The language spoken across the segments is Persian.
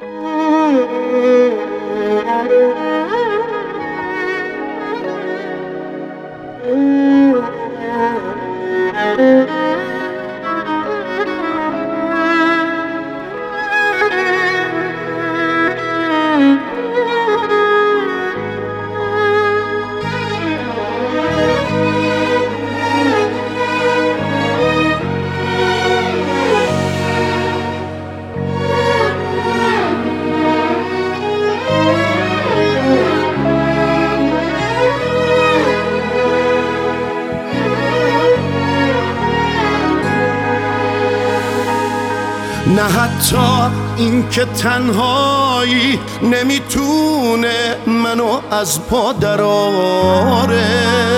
نه حتی این که تنهایی نمیتونه منو از پا دراره،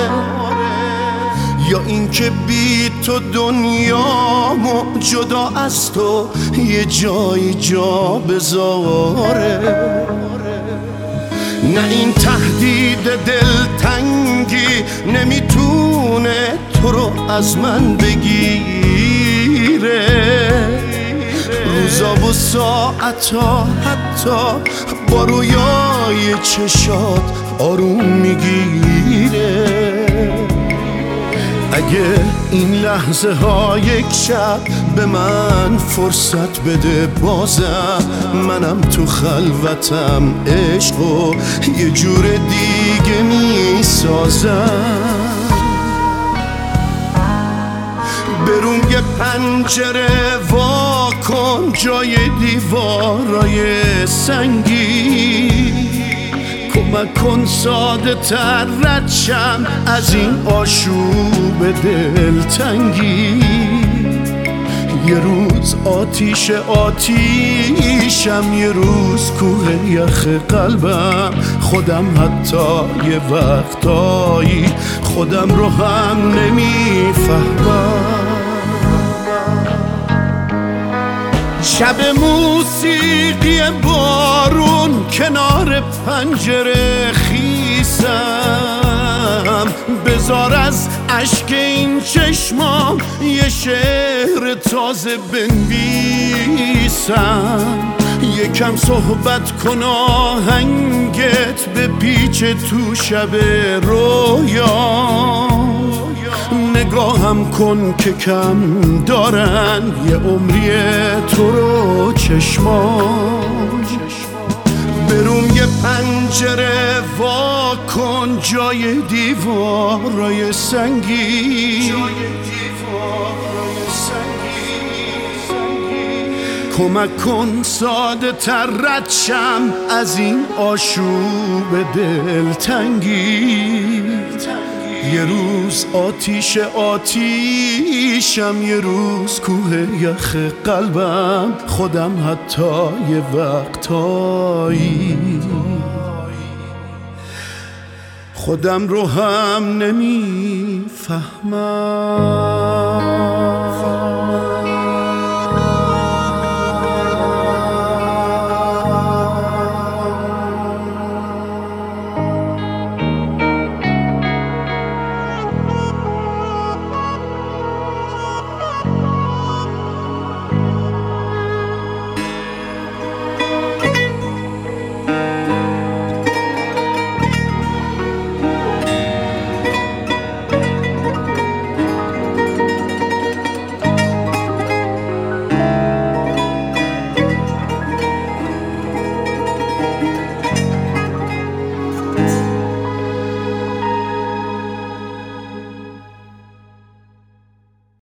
یا این که بی تو دنیامو جدا از تو یه جایی جا بذاره. نه این تهدید دلتنگی نمیتونه تو رو از من بگیره، روزا و ساعتا حتی با رویای چشات آروم میگیره. اگه این لحظه ها یک شب به من فرصت بده، بازم منم تو خلوتم عشقو یه جور دیگه میسازم. برون یه پنجره وا کن جای دیوارای سنگی، کمک کن ساده تر رد شم از این آشوب دلتنگی. یه روز آتیشم، یه روز کوه یخ قلبم، خودم حتی یه وقتایی خودم رو هم نمیفهمم. شب موسیقی بارون کنار پنجره خیسم، بذار از اشک این چشمام یه شعر تازه بنویسم. یکم صحبت کن آهنگت به پیچ تو شب رویا، نگاهم کن که کم دارن یه عمری تو رو چشمان. برون یه پنجره وا کن جای دیوارای سنگی، کمک کن ساده تر رد شم از این آشوب دلتنگی. یه روز آتیشم، یه روز کوه یخ قلبم، خودم حتی یه وقتایی خودم رو هم نمیفهمم.